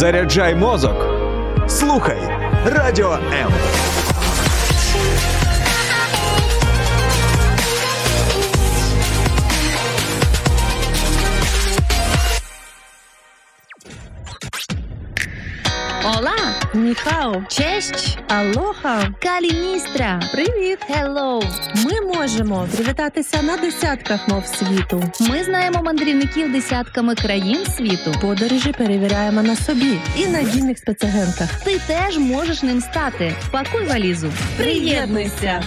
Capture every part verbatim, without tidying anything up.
Заряджай мозок. Слухай Радіо М. Ола! Ніхао! Честь! Алоха! Каліністра! Привіт! Хеллоу! Ми можемо привітатися на десятках мов світу. Ми знаємо мандрівників десятками країн світу. Подорожі перевіряємо на собі і надійних спецагентах. Ти теж можеш ним стати. Пакуй валізу. Приєднуйся!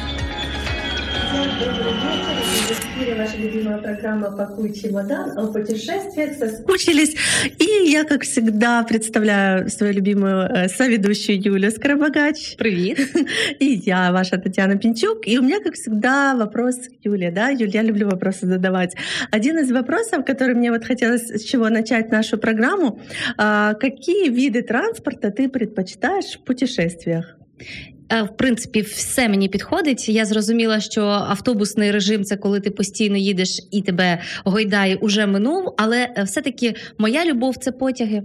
В эфире ваша любимая программа «Пакуй чемодан» о путешествиях со... Учились. И я, как всегда, представляю свою любимую соведущую Юлю Скоробогач. Привет. И я, ваша Татьяна Пинчук. И у меня, как всегда, вопрос к Юле. Да? Юль, я люблю вопросы задавать. Один из вопросов, который мне вот хотелось с чего начать нашу программу. Какие виды транспорта ты предпочитаешь в путешествиях? В принципі, все мені підходить. Я зрозуміла, що автобусний режим – це коли ти постійно їдеш і тебе гойдає, уже минув. Але все-таки моя любов – це потяги.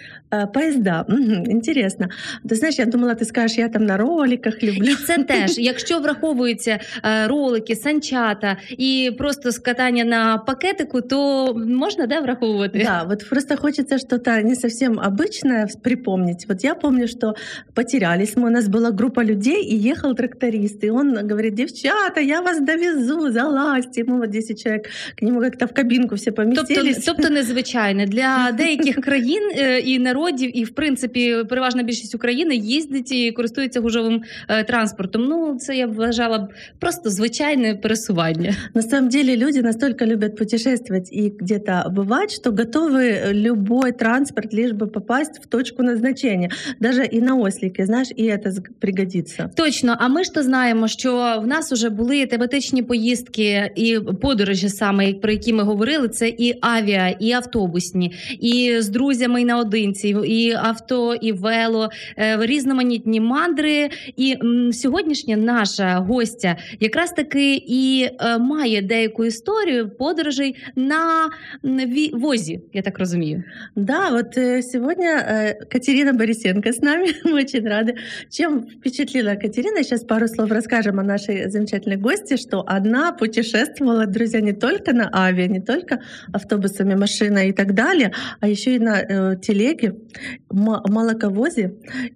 Поїзда. Угу, інтересно. Ти знаєш, я думала, ти скажеш, я там на роликах люблю. Це теж. Якщо враховуються ролики, санчата і просто скатання на пакетику, то можна, да, враховувати? Да, вот просто хочется что-то не совсем обычное припомнить. Вот я помню, что потерялись мы, у нас была группа людей, и ехал тракторист, и он говорит: девчата, я вас довезу, залазьте. Мы вот десять человек, к нему как-то в кабинку все поместились. Тобто, тобто незвичайне. Для деяких країн і народів, і, в принципі, переважна більшість України їздить і користується гужовим е, транспортом. Ну, це я б вважала просто звичайне пересування. На самом деле люди настолько любят путешествовать и где-то бывать, что готовы любой транспорт, лишь бы попасть в точку назначения. Даже и на ослике, знаешь, и это пригодится. Точно. А ми ж то знаємо, що в нас уже були тематичні поїздки і подорожі саме, про які ми говорили. Це і авіа, і автобусні, і з друзями, і наодинці, і авто, і вело, різноманітні мандри. І м, сьогоднішня наша гостя якраз таки і е, має деяку історію подорожей на ві- возі, я так розумію. Да, вот э, сегодня э, Катерина Борисенко с нами, мы очень рады. Чем впечатлила Катерина, сейчас пару слов расскажем о нашей замечательной гости, что одна путешествовала, друзья, не только на авиа, не только автобусами, машиной и так далее, а еще и на э, телеге, м- молоковозе.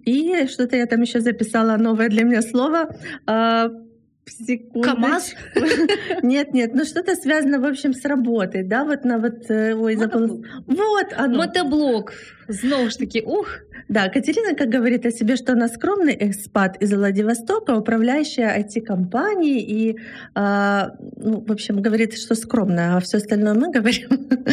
И что-то я там еще записала новое для меня слово. Э, КамАЗ? Нет, нет, ну что-то связано, в общем, с работой, да, вот на вот, ой, забыла. Вот оно. Мотоблок, знову ж таки, ух. Да, Катерина, как говорит о себе, что она скромный экспат из Владивостока, управляющая ай ти-компанией, и, э, ну, в общем, говорит, что скромная, а все остальное мы говорим.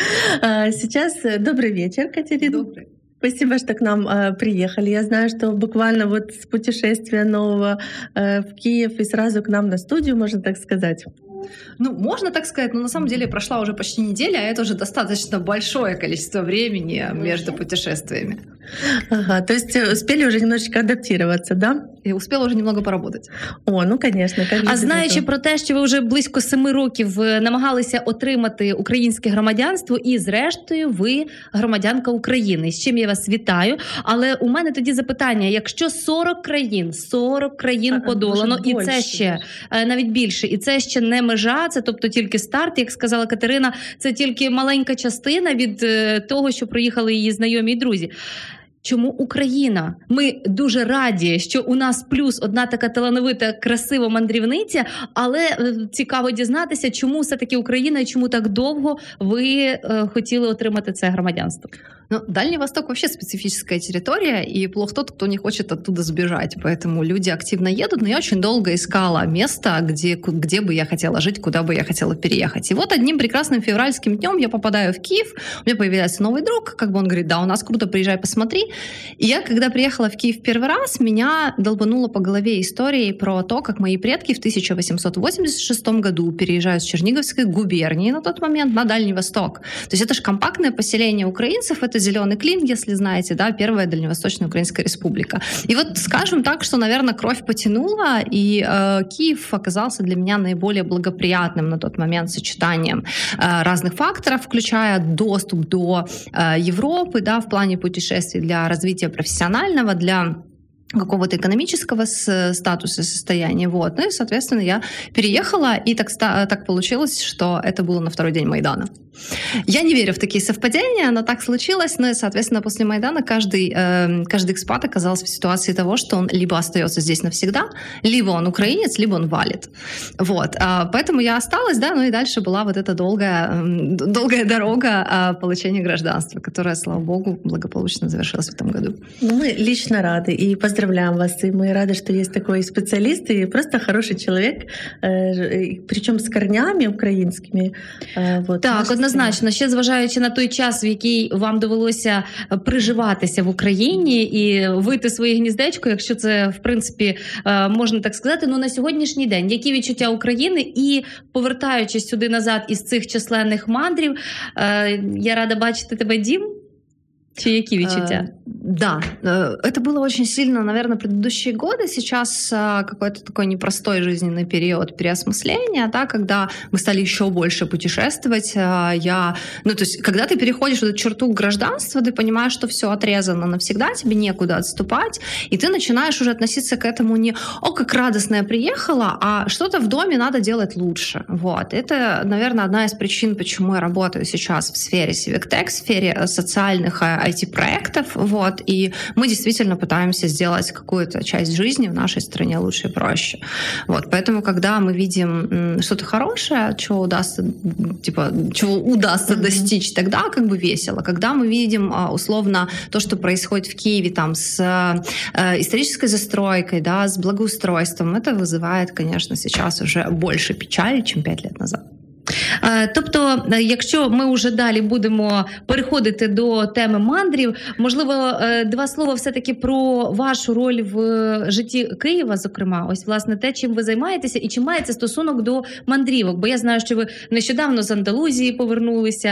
Сейчас добрый вечер, Катерина. Добрый. Спасибо, что к нам э, приехали. Я знаю, что буквально вот с путешествия нового э, в Киев и сразу к нам на студию, можно так сказать. Ну, можно так сказать, но на самом деле прошла уже почти неделя, а это уже достаточно большое количество времени между путешествиями. Ага, то есть успели уже немножечко адаптироваться, да? І успіла вже немного поработати. О, ну, звісно. А знаючи про те, що ви вже близько семи років намагалися отримати українське громадянство, і зрештою ви громадянка України, з чим я вас вітаю. Але у мене тоді запитання, якщо сорок країн, сорок країн а, подолано, і більше, це ще, більше. навіть більше, і це ще не межа, це тобто тільки старт, як сказала Катерина, це тільки маленька частина від того, що проїхали її знайомі і друзі. Чому Україна? Ми дуже раді, що у нас плюс одна така талановита, красива мандрівниця, але цікаво дізнатися, чому все-таки Україна і чому так довго ви е, хотіли отримати це громадянство. Ну, Дальний Восток вообще специфическая территория, и плох тот, кто не хочет оттуда сбежать. Поэтому люди активно едут, но я очень долго искала место, где, где бы я хотела жить, куда бы я хотела переехать. И вот одним прекрасным февральским днем я попадаю в Киев, у меня появляется новый друг, как бы он говорит: да, у нас круто, приезжай, посмотри. И я, когда приехала в Киев первый раз, меня долбануло по голове историей про то, как мои предки в тысяча восемьсот восемьдесят шестом году переезжают с Черниговской губернии на тот момент на Дальний Восток. То есть это же компактное поселение украинцев, это Зеленый Клин, если знаете, да, первая Дальневосточная Украинская республика. И вот скажем так, что, наверное, кровь потянула, и э, Киев оказался для меня наиболее благоприятным на тот момент сочетанием э, разных факторов, включая доступ до э, Европы, да, в плане путешествий для для развития профессионального, для какого-то экономического статуса, состояния. Вот. Ну и, соответственно, я переехала, и так, так получилось, что это было на второй день Майдана. Я не верю в такие совпадения, но так случилось. Ну и, соответственно, после Майдана каждый, э, каждый экспат оказался в ситуации того, что он либо остается здесь навсегда, либо он украинец, либо он валит. Вот. А, поэтому я осталась, да, ну и дальше была вот эта долгая, долгая дорога а, получения гражданства, которая, слава богу, благополучно завершилась в этом году. Ну, мы лично рады и поздравляем вас. И мы рады, что есть такой специалист и просто хороший человек, э, причем с корнями украинскими. Э, вот. Так, однозначно. Однозначно, ще зважаючи на той час, в який вам довелося приживатися в Україні і вийти своє гніздечко, якщо це, в принципі, можна так сказати, ну на сьогоднішній день, які відчуття України і повертаючись сюди назад із цих численних мандрів, я рада бачити тебе, Дім. Чи які відчуття? Да, это было очень сильно, наверное, предыдущие годы. Сейчас какой-то такой непростой жизненный период переосмысления, да, когда мы стали еще больше путешествовать. Я, ну, то есть, когда ты переходишь эту черту гражданства, ты понимаешь, что все отрезано навсегда, тебе некуда отступать, и ты начинаешь уже относиться к этому не «О, как радостно я приехала», а что-то в доме надо делать лучше. Вот. Это, наверное, одна из причин, почему я работаю сейчас в сфере Civic Tech, в сфере социальных ай ти-проектов, вот, и мы действительно пытаемся сделать какую-то часть жизни в нашей стране лучше и проще. Вот, поэтому, когда мы видим что-то хорошее, чего удастся, типа, чего удастся mm-hmm. достичь, тогда как бы весело. Когда мы видим, условно, то, что происходит в Киеве там с э, исторической застройкой, да, с благоустройством, это вызывает, конечно, сейчас уже больше печали, чем пять лет назад. Тобто, якщо ми вже далі будемо переходити до теми мандрів, можливо, два слова все-таки про вашу роль в житті Києва, зокрема, ось, власне, те, чим ви займаєтеся і чи маєте стосунок до мандрівок, бо я знаю, що ви нещодавно з Андалузії повернулися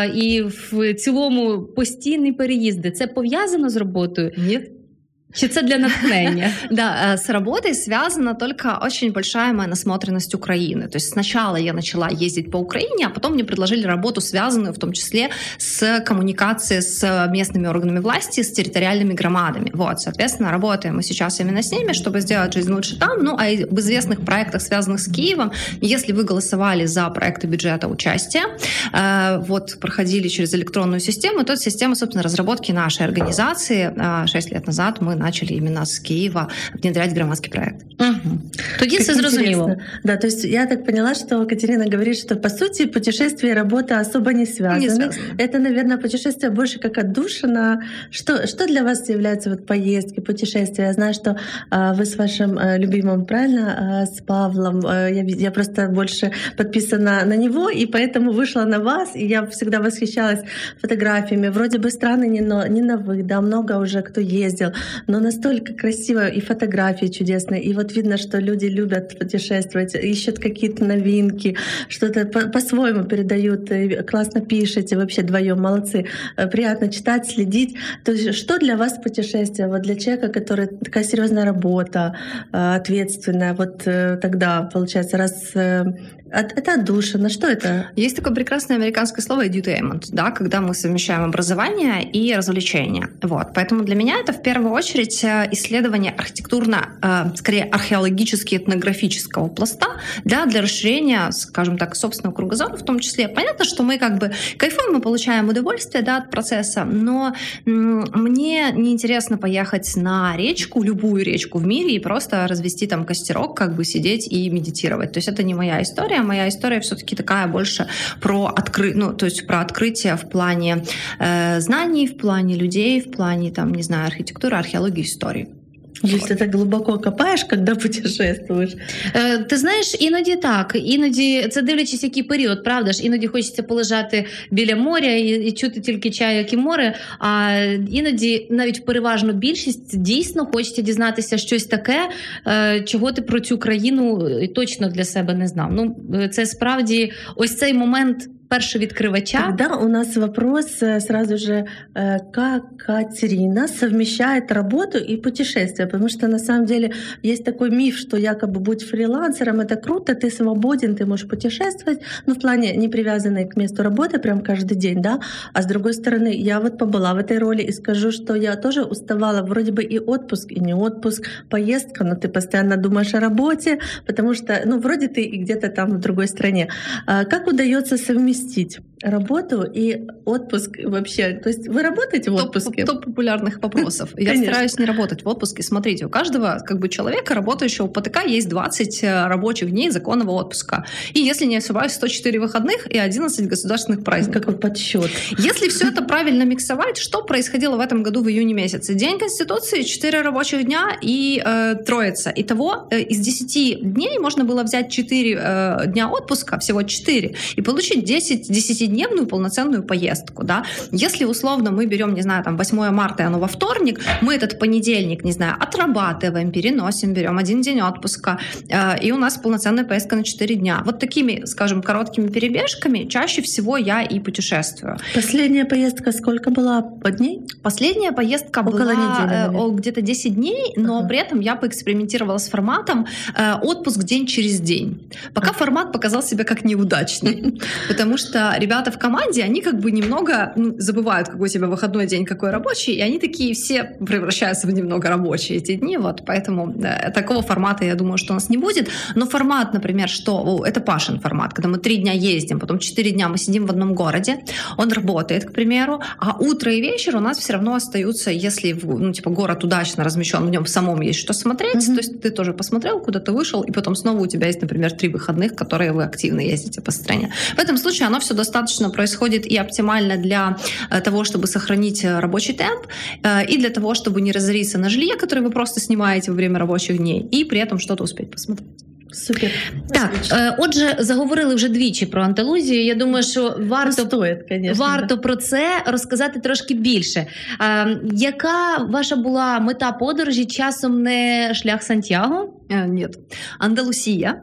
і в цілому постійні переїзди. Це пов'язано з роботою? Ні. Чи це для натхнения? Да, с работой связана только очень большая моя насмотренность Украины. То есть сначала я начала ездить по Украине, а потом мне предложили работу, связанную в том числе с коммуникацией с местными органами власти, с территориальными громадами. Вот, соответственно, работаем мы сейчас именно с ними, чтобы сделать жизнь лучше там. Ну, а в известных проектах, связанных с Киевом, если вы голосовали за проекты бюджета участия, э, вот, проходили через электронную систему, то это система, собственно, разработки нашей организации. Шесть лет назад мы начали именно с Киева внедрять громадский проект. Угу. Тоді це зрозуміло. Да, то есть я так поняла, что Катерина говорит, что по сути путешествие и работа особо не связаны. Не связаны. Это, наверное, путешествие больше как отдушина. Что, что для вас являются вот поездки, путешествия? Я знаю, что а, вы с вашим а, любимым, правильно, а, с Павлом, а, я, я просто больше подписана на него, и поэтому вышла на вас, и я всегда восхищалась фотографиями. Вроде бы страны не на, не на вы, да, много уже кто ездил, но настолько красиво, и фотографии чудесные, и вот видно, что люди любят путешествовать, ищут какие-то новинки, что-то по- по-своему передают, классно пишете, вообще вдвоем молодцы, приятно читать, следить. То есть что для вас путешествие? Вот для человека, который такая серьезная работа, ответственная, вот тогда, получается, раз это отдушина, что это? Есть такое прекрасное американское слово edutainment, да, когда мы совмещаем образование и развлечения. Вот. Поэтому для меня это в первую очередь исследование архитектурно, скорее археологически-этнографического пласта, да, для расширения, скажем так, собственного кругозора в том числе. Понятно, что мы как бы кайфуем, мы получаем удовольствие, да, от процесса, но мне неинтересно поехать на речку, любую речку в мире и просто развести там костерок, как бы сидеть и медитировать. То есть это не моя история. Моя история все-таки такая больше про, откры... ну, то есть про открытие в плане э, знаний, в плане людей, в плане, там, не знаю, архитектуры, археологии, истории. Если ти глибоко копаєш, коли путешествуєш. Е, ти знаєш, іноді так, іноді, це дивлячись, який період, правда ж, іноді хочеться полежати біля моря і, і чути тільки чайок і море, а іноді, навіть переважно більшість, дійсно хочеться дізнатися щось таке, е, чого ти про цю країну точно для себе не знав. Ну, це справді ось цей момент першовідкривача. Тогда у нас вопрос э, сразу же, э, как Катерина совмещает работу и путешествия, потому что на самом деле есть такой миф, что якобы будь фрилансером, это круто, ты свободен, ты можешь путешествовать, ну в плане не привязанной к месту работы прям каждый день, да, а с другой стороны, я вот побыла в этой роли и скажу, что я тоже уставала, вроде бы и отпуск, и не отпуск, поездка, но ты постоянно думаешь о работе, потому что, ну вроде ты и где-то там в другой стране. А как удается совместить работу и отпуск вообще? То есть вы работаете в отпуске? Топ, топ популярных вопросов. Я Конечно. стараюсь не работать в отпуске. Смотрите, у каждого как бы человека, работающего по ТК, есть двадцать рабочих дней законного отпуска. И, если не ошибаюсь, сто четыре выходных и одиннадцать государственных праздников. Какой подсчет. Если все это правильно миксовать, что происходило в этом году в июне месяце? День Конституции, четыре рабочих дня и э, Троица. Итого э, из десяти дней можно было взять четыре э, дня отпуска, всего четыре, и получить десять, десятидневную полноценную поездку. Да? Если условно мы берем, не знаю, там восьмое марта, и оно во вторник, мы этот понедельник, не знаю, отрабатываем, переносим, берем один день отпуска, э, и у нас полноценная поездка на четыре дня. Вот такими, скажем, короткими перебежками чаще всего я и путешествую. Последняя поездка сколько была по дней? Последняя поездка Около была недели, э, наверное. где-то десять дней, но Ага. при этом я поэкспериментировала с форматом э, отпуск день через день. Пока формат показал себя как неудачный, потому что ребята в команде, они как бы немного ну, забывают, какой у тебя выходной день, какой рабочий, и они такие все превращаются в немного рабочие эти дни, вот, поэтому э, такого формата, я думаю, что у нас не будет. Но формат, например, что о, это Пашин формат, когда мы три дня ездим, потом четыре дня мы сидим в одном городе, он работает, к примеру, а утро и вечер у нас все равно остаются, если ну, типа, город удачно размещен, в нем в самом есть что смотреть, Мгм. то есть ты тоже посмотрел, куда-то вышел, и потом снова у тебя есть, например, три выходных, которые вы активно ездите по стране. В этом случае оно все достаточно происходит и оптимально для э, того, чтобы сохранить э, рабочий темп, э, и для того, чтобы не разориться на жилье, которое вы просто снимаете во время рабочих дней, и при этом что-то успеть посмотреть. Супер. Так, е, отже, заговорили вже двічі про Андалузію. Я думаю, що Ну, варто стоит, конечно. Варто про це розказати трошки більше. Е, яка ваша була мета подорожі? Часом не шлях Сантьяго? Э, Нет. Андалусия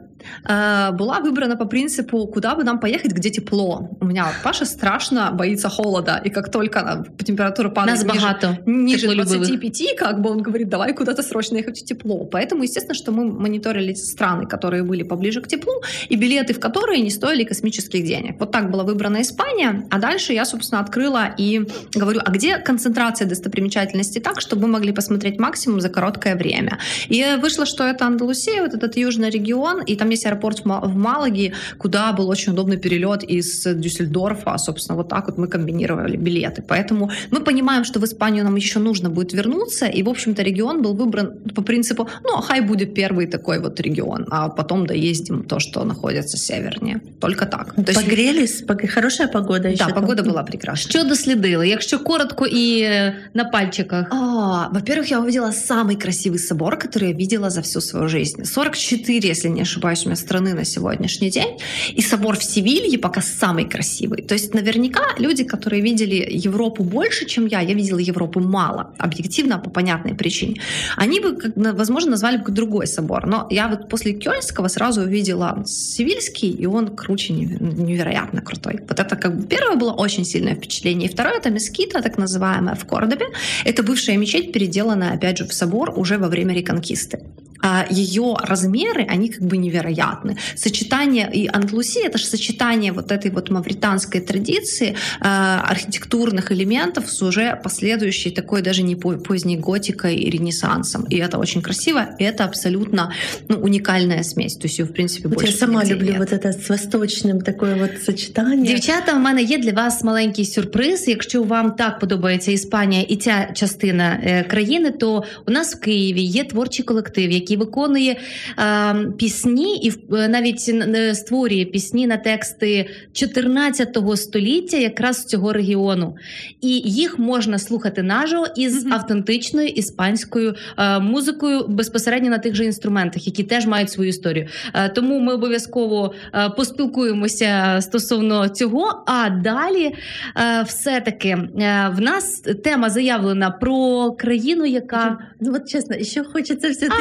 э, была выбрана по принципу, куда бы нам поехать, где тепло. У меня вот Паша страшно боится холода, и как только она- температура падает Нас ниже, багато. ниже теплолюбивых. двадцати пяти, как бы он говорит, давай куда-то срочно ехать в тепло. Поэтому, естественно, что мы мониторили страны, которые были поближе к теплу, и билеты в которые не стоили космических денег. Вот так была выбрана Испания, а дальше я, собственно, открыла и говорю, а где концентрация достопримечательностей так, чтобы мы могли посмотреть максимум за короткое время. И вышло, что это Андалусия, вот этот южный регион, и там есть аэропорт в Ма- в Малаге, куда был очень удобный перелет из Дюссельдорфа. Собственно, вот так вот мы комбинировали билеты. Поэтому мы понимаем, что в Испанию нам еще нужно будет вернуться, и, в общем-то, регион был выбран по принципу, ну, хай будет первый такой вот регион, а потом доездим то, что находится севернее. Только так. То есть- Погрелись? Пог- Хорошая погода еще. да, там? погода была прекрасна. Що дослідили? Якщо коротко і е, на пальчиках. А, во-первых, я увидела самый красивый собор, который я видела за всю свою жизнь. сорок четыре, если не ошибаюсь, у меня страны на сегодняшний день. И собор в Севилье пока самый красивый. То есть наверняка люди, которые видели Европу больше, чем я, я видела Европу мало, объективно, по понятной причине, они бы, как, на- возможно, назвали бы другой собор. Но я вот после Кёльнского сразу увидела Севильский, и он круче, неве- невероятно крутой. Вот это как бы первое было очень сильное впечатление. И второе — это мескита, так называемая, в Кордобе. Это бывшая мечеть, переделанная, опять же, в собор уже во время реконкисты. А ее размеры, они как бы невероятны. Сочетание, и Андалусия — это же сочетание вот этой вот мавританской традиции, э, архитектурных элементов с уже последующей такой даже не по- поздней готикой и ренессансом. И это очень красиво, и это абсолютно ну, уникальная смесь. То есть ее, в принципе, Вот больше я сама нигде люблю нет. вот это с восточным такое вот сочетание. Дівчата, в мене є для вас маленький сюрприз. Якщо вам так подобається Іспанія і ця частина е, країни, то у нас в Києві є творчий колектив, який виконує е, пісні і е, навіть е, створює пісні на тексти чотирнадцятого століття якраз з цього регіону. І їх можна слухати наживо із Мгм. автентичною іспанською е, музикою безпосередньо на тих же інструментах, які теж мають свою історію. Е, тому ми обов'язково е, поспілкуємося стосовно цього. А далі е, все-таки е, в нас тема заявлена про країну, яка Ну вот честно, еще хочется все-таки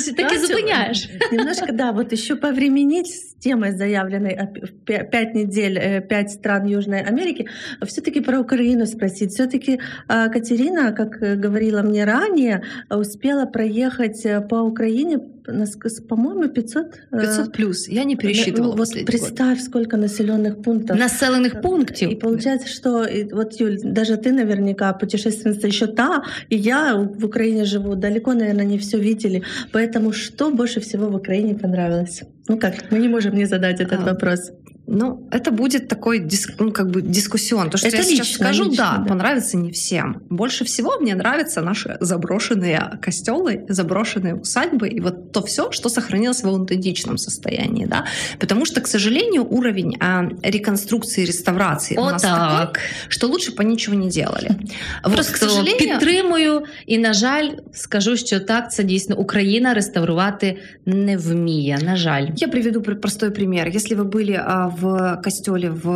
так и зупиняешь. Немножко, да, вот еще повременить с темой заявленной пять недель, пять стран Южной Америки, все-таки про Украину спросить. Все-таки Катерина, как говорила мне ранее, успела проехать по Украине, по-моему, пятьсот... пятьсот плюс. Я не пересчитывала. Ну, вот представь, год. Сколько населенных пунктов. Населенных пунктов. И получается, что вот, Юль, даже ты наверняка путешественница еще та, и я в Украине живу, далеко, наверное, не все видели. Поэтому что больше всего в Украине понравилось? Ну как, мы не можем не задать этот а, вопрос. Ну, это будет такой дис, ну, как бы дискуссион. То, что это я лично, сейчас скажу, лично, да, да, понравится не всем. Больше всего мне нравятся наши заброшенные костелы, заброшенные усадьбы и вот то все, что сохранилось в аутентичном состоянии, да. Потому что, к сожалению, уровень а, реконструкции, реставрации О, у нас так. такой, что лучше бы нічого не делали. Просто, к сожалению, підтримую і, на жаль, скажу, що так, це дійсно Україна реставрувати не вміє, на жаль. Я приведу простой пример. Если вы были а, в костеле в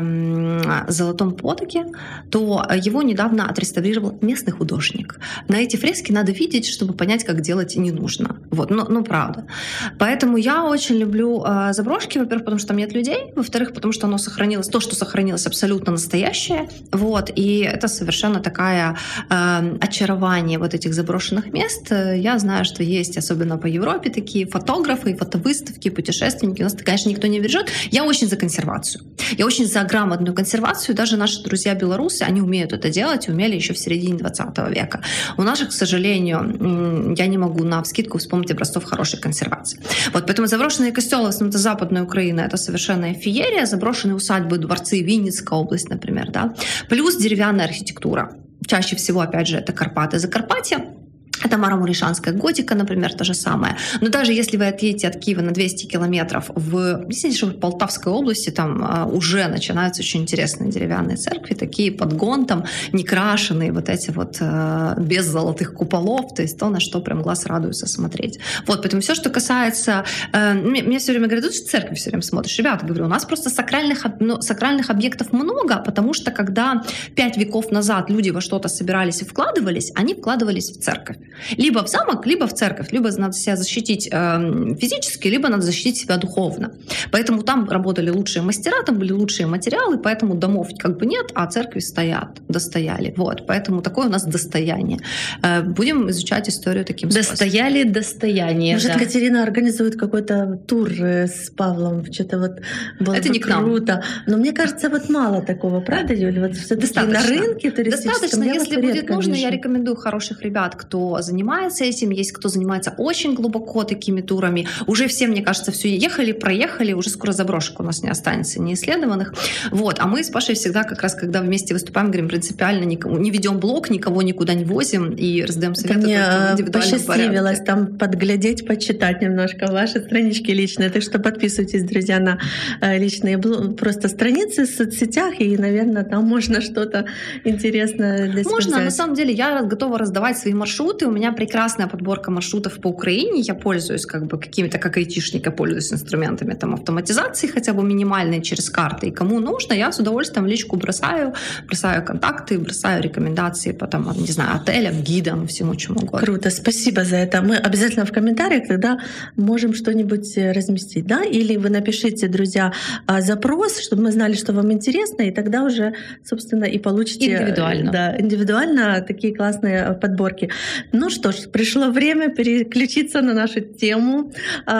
э, Золотом Потоке, то его недавно отреставрировал местный художник. На эти фрески надо видеть, чтобы понять, как делать не нужно. Вот, ну, ну правда. Поэтому я очень люблю э, заброшки, во-первых, потому что там нет людей, во-вторых, потому что оно сохранилось, то, что сохранилось, абсолютно настоящее. Вот, и это совершенно такая э, очарование вот этих заброшенных мест. Я знаю, что есть, особенно по Европе, такие фотографы, фотовыставки, путешественники. У нас, конечно, никто не бережет. Я очень за консервацию. Я очень за грамотную консервацию. Даже наши друзья-белорусы, они умеют это делать, умели еще в середине двадцатого века. У нас же, к сожалению, я не могу навскидку вспомнить образцов хорошей консервации. Вот, поэтому заброшенные костелы, в основном-то Западная Украина, это совершенная феерия. Заброшенные усадьбы, дворцы, Винницкая область, например, да. Плюс деревянная архитектура. Чаще всего, опять же, это Карпаты, Закарпатье. Это Марамуришанская готика, например, то же самое. Но даже если вы отъедете от Киева на двести километров в, если в Полтавской области, там а, уже начинаются очень интересные деревянные церкви, такие под гонтом, некрашенные, вот эти вот а, без золотых куполов, то есть то, на что прям глаз радуется смотреть. Вот, поэтому все, что касается... А, мне, мне все время говорят, что церкви все время смотришь. Ребята, говорю, у нас просто сакральных, ну, сакральных объектов много, потому что когда пять веков назад люди во что-то собирались и вкладывались, они вкладывались в церковь. Либо в замок, либо в церковь. Либо надо себя защитить э, физически, либо надо защитить себя духовно. Поэтому там работали лучшие мастера, там были лучшие материалы, поэтому домов как бы нет, а церкви стоят, достояли. Вот, поэтому такое у нас достояние. Э, будем изучать историю таким способом. Достояли достояние. Может, да. Катерина организует какой-то тур с Павлом, что-то вот было Это бы не к нам. Круто. Но мне кажется, вот мало такого, правда, Юля? Вот все-таки на рынке туристическом. Достаточно, я если вот будет нужно, вижу. Я рекомендую хороших ребят, кто занимается этим, есть кто занимается очень глубоко такими турами. Уже все, мне кажется, все ехали, проехали, уже скоро заброшек у нас не останется неисследованных. Вот. А мы с Пашей всегда как раз, когда вместе выступаем, говорим принципиально, никому, не ведем блог, никого никуда не возим и раздаем советы мне в индивидуальном посчастливилось порядке. там подглядеть, почитать немножко ваши странички личные. Так что подписывайтесь, друзья, на личные просто страницы в соцсетях, и, наверное, там можно что-то интересное для себя Можно, взять. на самом деле, я готова раздавать свои маршруты. У меня прекрасная подборка маршрутов по Украине. Я пользуюсь как бы какими-то, как айтишник, я пользуюсь инструментами там автоматизации, хотя бы минимальной через карты. И кому нужно, я с удовольствием в личку бросаю, бросаю контакты, бросаю рекомендации по там, не знаю, отелям, гидам, всему чему угодно. Круто, спасибо за это. Мы обязательно в комментариях тогда можем что-нибудь разместить, да? Или вы напишите, друзья, запрос, чтобы мы знали, что вам интересно, и тогда уже, собственно, и получите индивидуально, да, индивидуально такие классные подборки. Ну что ж, пришло время переключиться на нашу тему.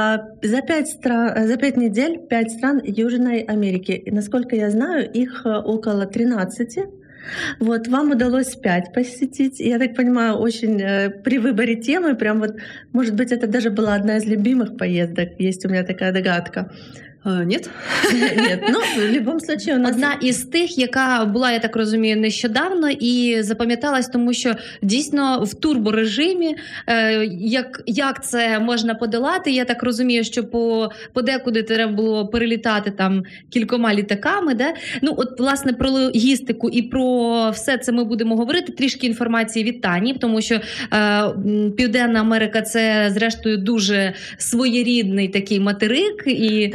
За пять, стран, за пять недель пять стран Южной Америки. И, насколько я знаю, их около тринадцати. Вот, вам удалось пять посетить. Я так понимаю, очень э, при выборе темы, прям вот, может быть, это даже была одна из любимых поездок. Есть у меня такая догадка. Нет? Нет, ну, в будь-якому случае у нас... Одна із тих, яка була, я так розумію, нещодавно і запам'яталась, тому що дійсно в турборежимі, е, як, як це можна подолати, я так розумію, що по, подекуди треба було перелітати там кількома літаками, да? Ну, от, власне, про логістику і про все це ми будемо говорити, трішки інформації від Тані, тому що е, Південна Америка – це, зрештою, дуже своєрідний такий материк. І... Да, скажу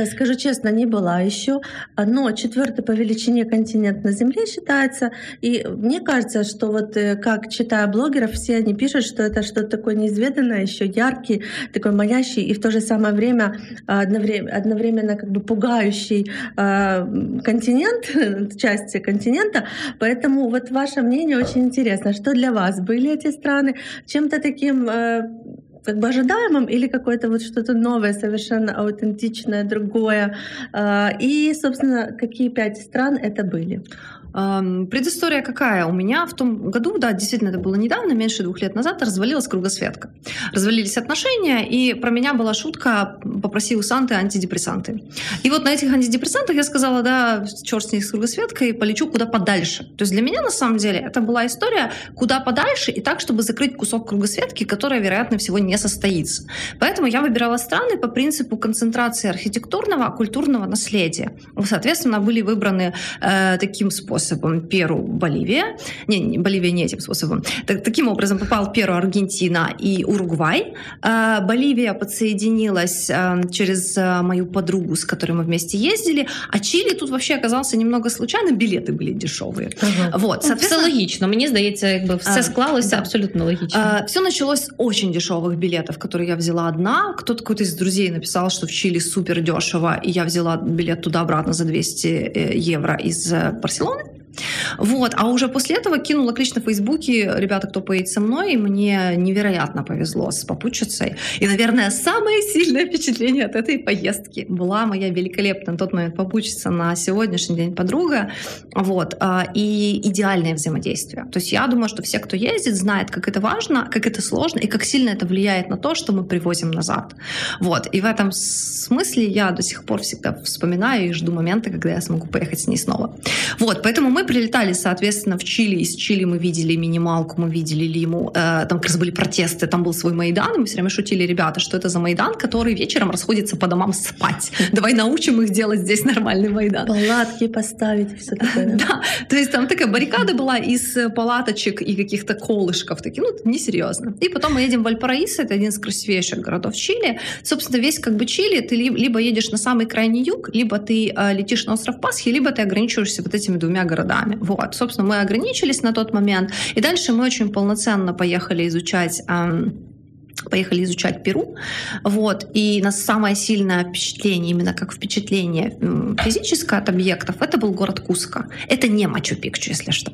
честно, не была еще, но четвертый по величине континент на Земле считается. И мне кажется, что вот э, как читая блогеров, все они пишут, что это что-то такое неизведанное, еще яркий, такой манящий и в то же самое время одновременно, одновременно как бы пугающий э, континент, часть континента. Поэтому вот ваше мнение очень интересно. Что для вас были эти страны? Чем-то таким э, как бы ожидаемым или какое-то вот что-то новое, совершенно аутентичное, другое? Э, и, собственно, какие пять стран это были? Предыстория какая? У меня в том году, да, действительно, это было недавно, меньше двух лет назад, развалилась кругосветка. Развалились отношения, и про меня была шутка: попроси у Санты антидепрессанты. И вот на этих антидепрессантах я сказала: да, черт с ней, с кругосветкой, полечу куда подальше. То есть для меня, на самом деле, это была история куда подальше и так, чтобы закрыть кусок кругосветки, которая, вероятно всего, не состоится. Поэтому я выбирала страны по принципу концентрации архитектурного, культурного наследия. Соответственно, были выбраны э, таким способом. Перу, Боливия. Не, не, Боливия не этим способом. Так, таким образом попал Перу, Аргентина и Уругвай. Э, Боливия подсоединилась э, через э, мою подругу, с которой мы вместе ездили. А Чили тут вообще оказался немного случайно. Билеты были дешевые. Ага. Вот, соответственно... Все логично. Мені здається, якби все а, склалося да. абсолютно логично. А, все началось с очень дешевых билетов, которые я взяла одна. Кто-то какой-то из друзей написал, что в Чили супер дешево, и я взяла билет туда-обратно за двести евро из Барселоны. Вот, а уже после этого кинула клич на Фейсбуке: ребята, кто поедет со мной, и мне невероятно повезло с попутчицей. И, наверное, самое сильное впечатление от этой поездки была моя великолепная на тот момент попутчица, на сегодняшний день подруга, вот, и идеальное взаимодействие. То есть я думаю, что все, кто ездит, знает, как это важно, как это сложно и как сильно это влияет на то, что мы привозим назад. Вот, и в этом смысле я до сих пор всегда вспоминаю и жду момента, когда я смогу поехать с ней снова. Вот, поэтому мы прилетали, соответственно, в Чили. Из Чили мы видели минималку, мы видели Лиму. Э, там как раз были протесты, там был свой Майдан. И мы все время шутили: ребята, что это за Майдан, который вечером расходится по домам спать. Давай научим их делать здесь нормальный Майдан. Палатки поставить и все такое. Да, то есть там такая баррикада была из палаточек и каких-то колышков. Такие, ну, несерьезно. И потом мы едем в Вальпараисо, это один из красивейших городов Чили. Собственно, весь как бы Чили, ты либо едешь на самый крайний юг, либо ты э, летишь на остров Пасхи, либо ты ограничиваешься вот этими двумя городами. Вот, собственно, мы ограничились на тот момент, и дальше мы очень полноценно поехали изучать... Эм, поехали изучать Перу, вот, и на самое сильное впечатление, именно как впечатление физическое от объектов, это был город Куско. Это не Мачу-Пикчу, если что.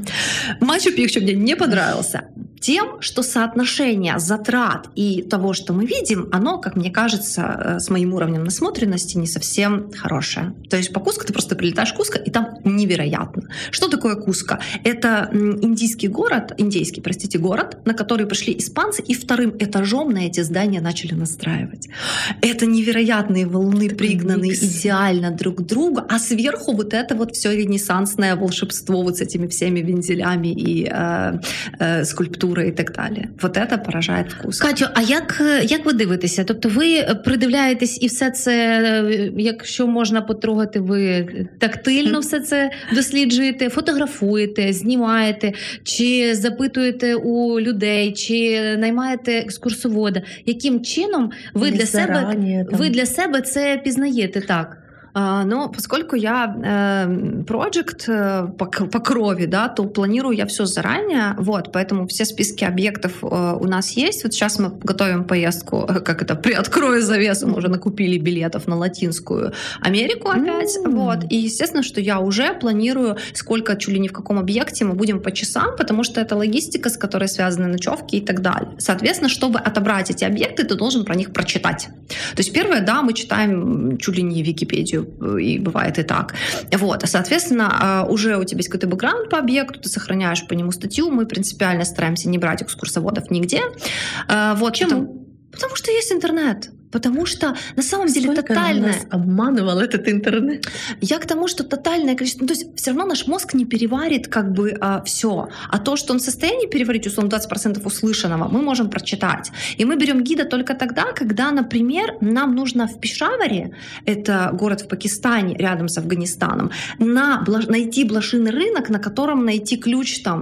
Мачу-Пикчу мне не понравился тем, что соотношение затрат и того, что мы видим, оно, как мне кажется, с моим уровнем насмотренности не совсем хорошее. То есть по Куско ты просто прилетаешь в Куско, и там невероятно. Что такое Куско? Это индийский город, индейский, простите, город, на который пришли испанцы, и вторым этажом на эти здания начали настраивать. Это невероятные валуны, пригнанные идеально друг к другу, а сверху вот это вот все ренессансное волшебство вот с этими всеми вензелями и э, э, скульптурой і так далі. Вот это поражає вкус. Катю, а як, як ви дивитеся? Тобто ви придивляєтесь і все це, якщо можна потрогати, ви тактильно все це досліджуєте, фотографуєте, знімаєте, чи запитуєте у людей, чи наймаєте екскурсовода? Яким чином ви для себе, ви для себе це пізнаєте так? Но поскольку я э, проект э, по, по крови, да, то планирую я все заранее, вот, поэтому все списки объектов э, у нас есть. Вот сейчас мы готовим поездку, как это, приоткрою завесу, мы уже накупили билетов на Латинскую Америку опять, mm-hmm. вот, и естественно, что я уже планирую, сколько, чуть ли не в каком объекте мы будем по часам, потому что это логистика, с которой связаны ночевки и так далее. Соответственно, чтобы отобрать эти объекты, ты должен про них прочитать. То есть первое, да, мы читаем чуть ли не Википедию, и бывает и так. Вот, соответственно, уже у тебя есть какой-то бэкграунд по объекту, ты сохраняешь по нему статью, мы принципиально стараемся не брать экскурсоводов нигде. Вот, почему? Потому, потому что есть интернет. Потому что на самом деле Сколько тотальное... нас обманывал этот интернет? Я к тому, что тотальное количество... Ну, то есть все равно наш мозг не переварит как бы а, все. А то, что он в состоянии переварить, условно, двадцать процентов услышанного, мы можем прочитать. И мы берем гида только тогда, когда, например, нам нужно в Пешаваре, это город в Пакистане, рядом с Афганистаном, на, найти блошиный рынок, на котором найти ключ там,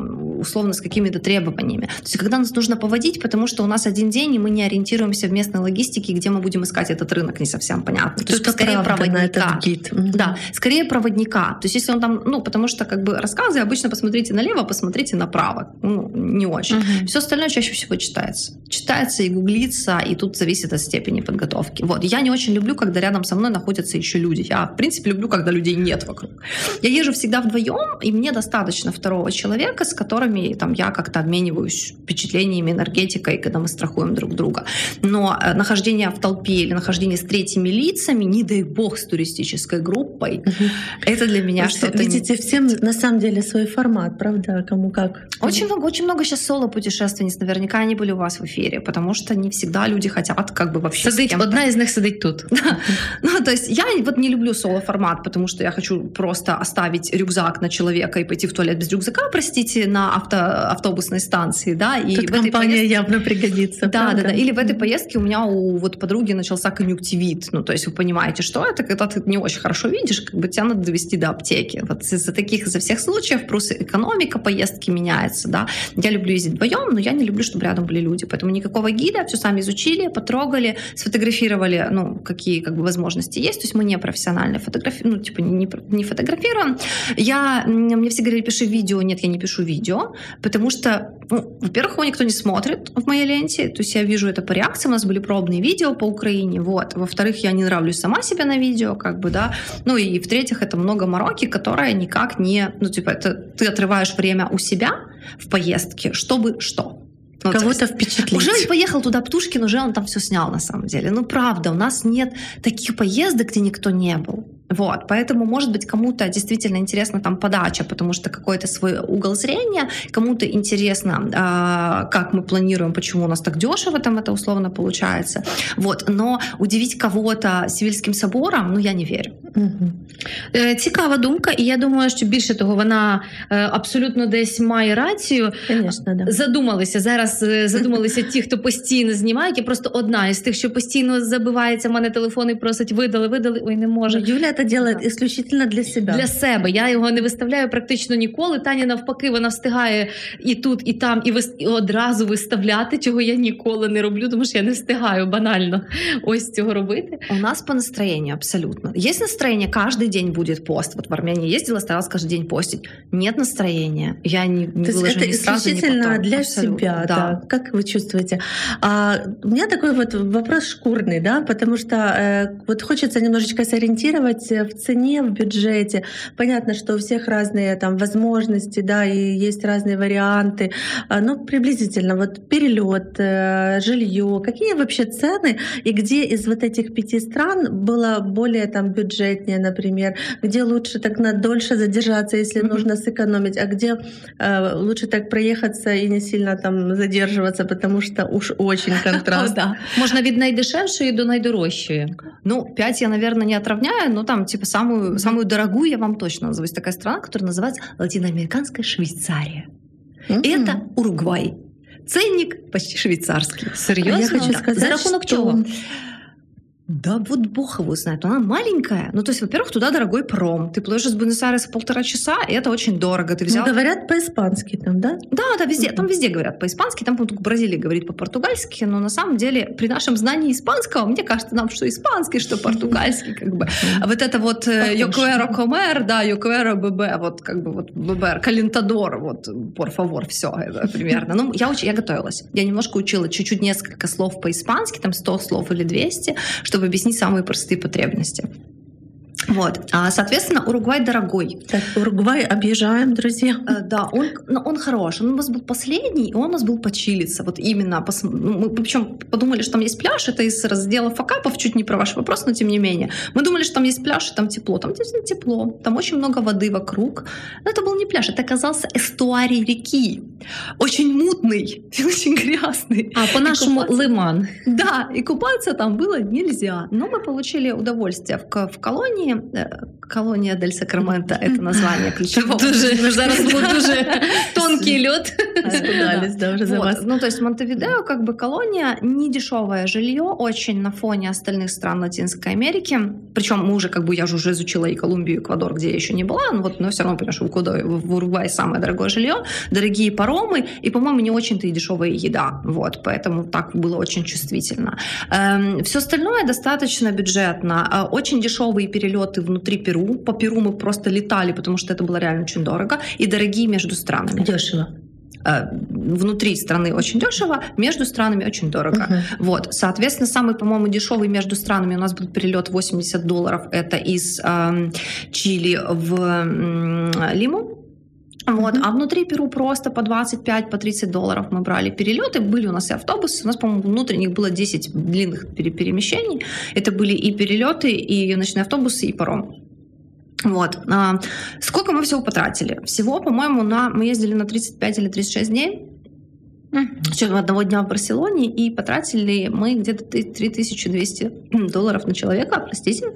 условно с какими-то требованиями. То есть когда нас нужно поводить, потому что у нас один день, и мы не ориентируемся в местной логистике, где мы будем искать этот рынок, не совсем понятно. То есть скорее проводника. Да, скорее проводника. То есть если он там, ну, потому что как бы рассказы обычно посмотрите налево, посмотрите направо. Ну, не очень. Uh-huh. Все остальное чаще всего читается. Читается и гуглится, и тут зависит от степени подготовки. Вот. Я не очень люблю, когда рядом со мной находятся еще люди. Я, в принципе, люблю, когда людей нет вокруг. Я езжу всегда вдвоем, и мне достаточно второго человека, с которыми там, я как-то обмениваюсь впечатлениями, энергетикой, когда мы страхуем друг друга. Но э, нахождение в толпе или нахождение с третьими лицами, не дай бог с туристической группой, uh-huh. это для меня Вы что-то... Видите, не... всем на самом деле свой формат, правда? Кому как. Очень много, очень много сейчас соло-путешественниц. Наверняка они были у вас в эфире, потому что не всегда люди хотят как бы вообще сидеть. Одна из них сидит тут. Да. Ну, то есть я вот не люблю соло-формат, потому что я хочу просто оставить рюкзак на человека и пойти в туалет без рюкзака, простите, на авто, автобусной станции, да. И тут в этой компания поездке... явно пригодится. Да, да, да. Или в этой поездке у меня у вот подруги начался конъюнктивит. Ну, то есть вы понимаете, что это, когда ты не очень хорошо видишь, как бы тебя надо довести до аптеки. Вот из-за таких, из-за всех случаев, плюс экономика поездки меняется, да. Я люблю ездить вдвоем, но я не люблю, чтобы рядом были люди. Поэтому никакого гида, все сами изучили, потрогали, сфотографировали, ну, какие как бы возможности есть. То есть мы не профессиональные фотографии, ну, типа не, не фотографируем. Я, мне все говорили, пиши видео. Нет, я не пишу видео, потому что, ну, во-первых, его никто не смотрит в моей ленте. То есть я вижу это по реакциям. У нас были пробные видео по Украине, вот. Во-вторых, я не нравлюсь сама себе на видео, как бы, да. Ну, и в-третьих, это много мороки, которая никак не, ну, типа, это ты отрываешь время у себя в поездке, чтобы что? Ну, кого-то впечатлить. Уже поехал туда Птушкин, уже он там все снял на самом деле. Ну, правда, у нас нет таких поездок, где никто не был. Вот, поэтому, может быть, кому-то действительно интересна там подача, потому что какой-то свой угол зрения, кому-то интересно, э, как мы планируем, почему у нас так дешево там это условно получается. Вот, но удивить кого-то Сивільським собором, ну, я не верю. Угу. Цікава думка, і я думаю, що більше того, вона абсолютно десь має рацію. Конечно, да. Задумалися, зараз задумалися ті, хто постійно знімають. Я просто одна із тих, що постійно забивається, в мене телефон і просить видали, видали, ой, не може. Юля это делает да. исключительно для себя. Для себе. Я його не виставляю практично ніколи. Таня навпаки, вона встигає і тут, і там, і, вис... і одразу виставляти, чого я ніколи не роблю, тому що я не встигаю банально ось цього робити. У нас по настроению абсолютно. Есть настроение, каждый день будет пост. Вот в Армении ездила, старалась каждый день постить. Нет настроения. Я не, не выложу это ни сразу, ни потом. исключительно для абсолютно. себя, да. да. Как вы чувствуете? А, у меня такой вот вопрос шкурный, да, потому что э, вот хочется немножечко сориентировать в цене, в бюджете. Понятно, что у всех разные там возможности, да, и есть разные варианты. Но приблизительно вот перелет, жилье, какие вообще цены и где из вот этих пяти стран было более там бюджетнее, например, где лучше так на дольше задержаться, если mm-hmm. нужно сэкономить, а где э, лучше так проехаться и не сильно там задерживаться, потому что уж очень контраст. Можна від найдешевшої до найдорожчої. Ну, пять я, наверное, не отравняю, но там типа самую, самую дорогую я вам точно назову. Есть такая страна, которая называется латиноамериканская Швейцария. Mm-hmm. Это Уругвай. Ценник почти швейцарский. Серьезно? Я хочу сказать, за рахунок чего? Да вот бог его знает. Она маленькая. Ну, то есть, во-первых, туда дорогой пром. Ты плывешь из Буэнос-Айреса полтора часа, и это очень дорого. Ты взял... Ну, говорят по-испански там, да? Да, да, везде. Там везде говорят по-испански. Там, по-моему, Бразилия говорит по-португальски. Но на самом деле, при нашем знании испанского, мне кажется, нам что испанский, что португальский, как бы. А вот это вот «Yo quiero comer», да, «Yo quiero beber», вот как бы вот «beber», «calentador», вот «por favor», все это примерно. Ну, я, уч... я готовилась. Я немножко учила чуть-чуть несколько слов по-испански, там сто слов или двести, чтобы объяснить самые простые потребности. Вот. А, соответственно, Уругвай дорогой. Так, Уругвай объезжаем, друзья. Да, он, он хорош. Он у нас был последний, и он у нас был почилиться. Вот именно. Пос... Мы причем подумали, что там есть пляж. Это из раздела факапов, чуть не про ваш вопрос, но тем не менее. Мы думали, что там есть пляж, и там тепло. Там действительно тепло. Там очень много воды вокруг. Но это был не пляж, это оказался эстуарий реки. Очень мутный, очень грязный. А по-нашему купаться... лиман. Да, и купаться там было нельзя. Но мы получили удовольствие в, в колонии. Колония дель Сакраменто — это название ключевого. Дуже, зараз був дуже тонкий льот. Испугались, да, уже за Вот. вас. Ну, то есть Монтевидео, как бы колония, не дешевое жилье, очень на фоне остальных стран Латинской Америки. Причем мы уже, как бы, я же уже изучила и Колумбию, и Эквадор, где я еще не была, но, вот, но все равно, понимаешь, в, Эквадоре, в Уругвае самое дорогое жилье, дорогие паромы, и, по-моему, не очень-то и дешевая еда. Вот, поэтому так было очень чувствительно. Эм, все остальное достаточно бюджетно. Э, очень дешевые перелеты внутри Перу. По Перу мы просто летали, потому что это было реально очень дорого. И дорогие между странами. Дешево. Внутри страны очень дешево, между странами очень дорого. Uh-huh. Вот. Соответственно, самый, по-моему, дешевый между странами у нас был перелет восемьдесят долларов. Это из э, Чили в э, Лиму. Вот. Uh-huh. А внутри Перу просто по двадцать пять, по тридцать долларов мы брали перелеты. Были у нас и автобусы. У нас, по-моему, внутренних было десять длинных перемещений. Это были и перелеты, и ночные автобусы, и паром. Вот. А, сколько мы всего потратили? Всего, по-моему, на, мы ездили на тридцать пять или тридцать шесть дней. С учетом одного дня в Барселоне. И потратили мы где-то три тысячи двести долларов на человека. Простите.